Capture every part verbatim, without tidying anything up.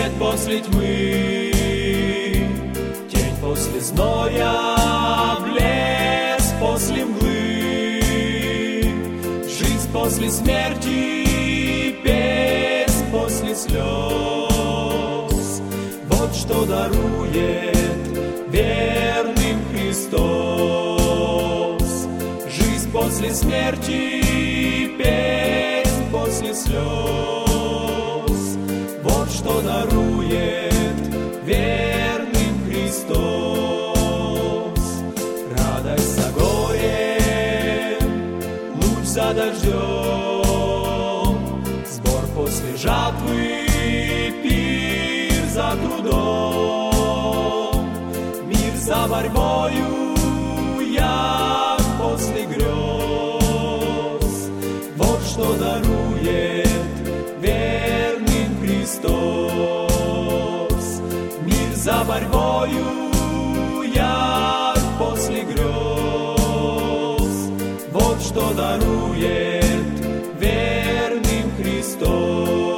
Свет после тьмы, тень после зноя, блеск после мглы, жизнь после смерти, песнь после слез. Вот что дарует верным Христос. Жизнь после смерти, песнь после слез. Вот что дарует верным Христос. Радость за горем, луч за дождем, сбор после жатвы, пир за трудом, мир за борьбою, як после грез. Вот что дарует верным Христос. Мир за борьбою, як после грез. Вот что дарует верным Христос.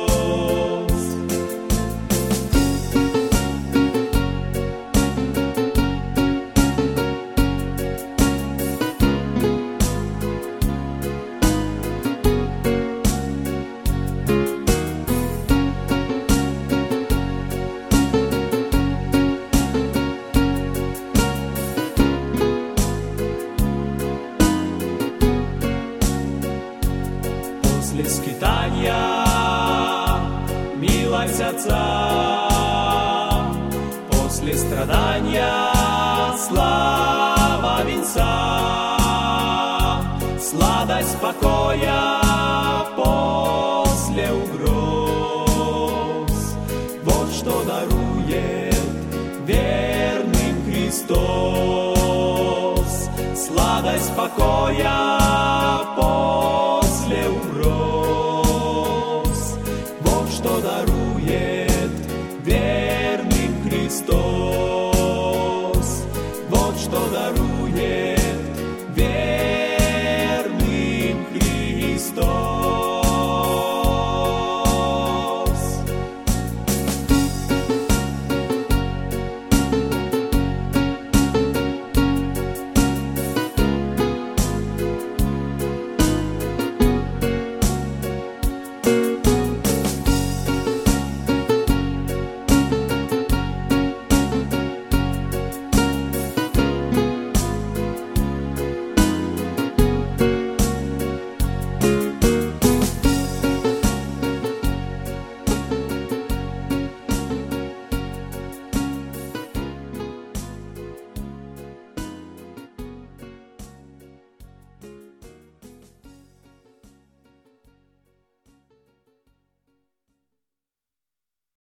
После скитания милость Отца, после страдания слава венца, сладость покоя после угроз. Вот что дарует верным Христос. Сладость покоя